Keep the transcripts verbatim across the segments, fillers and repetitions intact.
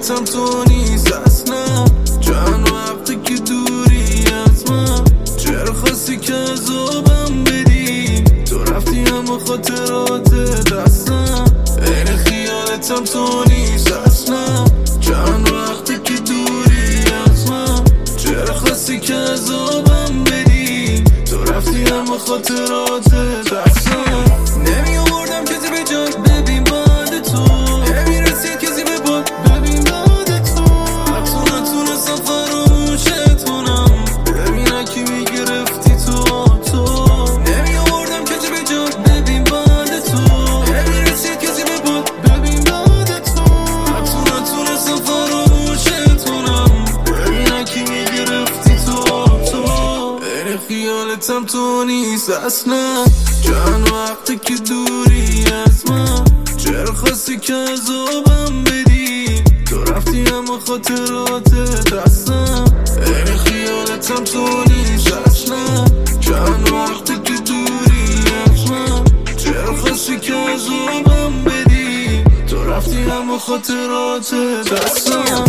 خیالتم تو نیست اصلا. چند وقتی که دوری از من، چرا خواستی که عذابم بدی؟ تو رفتی اما خاطرات دستم. این خیالتم تو نیست اصلا. چند وقتی که دوری از من، چرا خواستی که عذابم بدی؟ تو رفتی اما خاطرات دستم. نمی آوردم کسی به جای ببین بعد تو، نمی رسید کسی به باد ببین بعد تو. حتی نتونستم فراموشت کنم، ببینم کی میگرفتی تو تو. نمی آوردم کسی به جای ببین بعد تو، نمی رسید کسی به باد ببین بعد تو. حتی نتونستم فراموشت کنم، ببینم کی میگرفتی تو تو. این خیالتم تو نیست اصلا. چند وقتی که دوری از من، چرا خواستی که عذابم بدی؟ تو رفتی اما خاطرات دستم. این خیالتم تو نیست اصلا. چند وقتی که دوری از من، چرا خواستی که عذابم بدی؟ تو رفتی اما خاطرات دستم.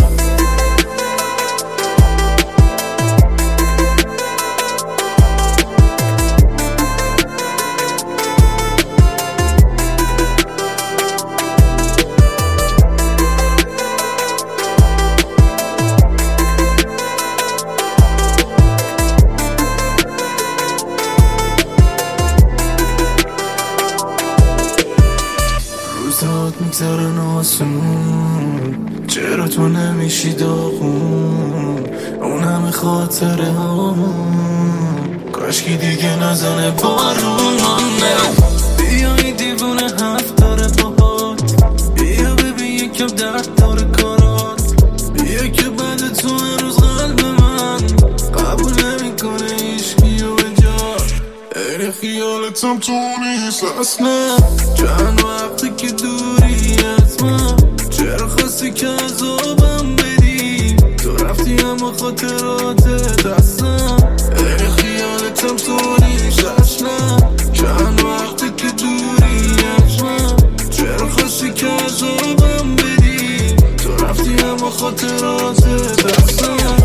روزات میگذرن آسمون، چرا تو نمیشی داغون؟ اون همه خاطره هامون، کاشکی دیگه نزنه بارون. بیا این دیوونه هفت داره باهات، بیا ببین یکم درد داره کارات. بیا که بعد تو هنوز قلب من قبول نمیکنه هیچکی و بجا. این خیالتم تو نیست اصلا. چند وقتی که دوری از من، چرا خواستی که عذابم بدی؟ تو رفتی اما خاطرات دستم. این خیالتم تو نیست اصلا. چند وقتی که دوری از من، چرا خواستی که عذابم بدی؟ تو رفتی اما خاطرات دستم.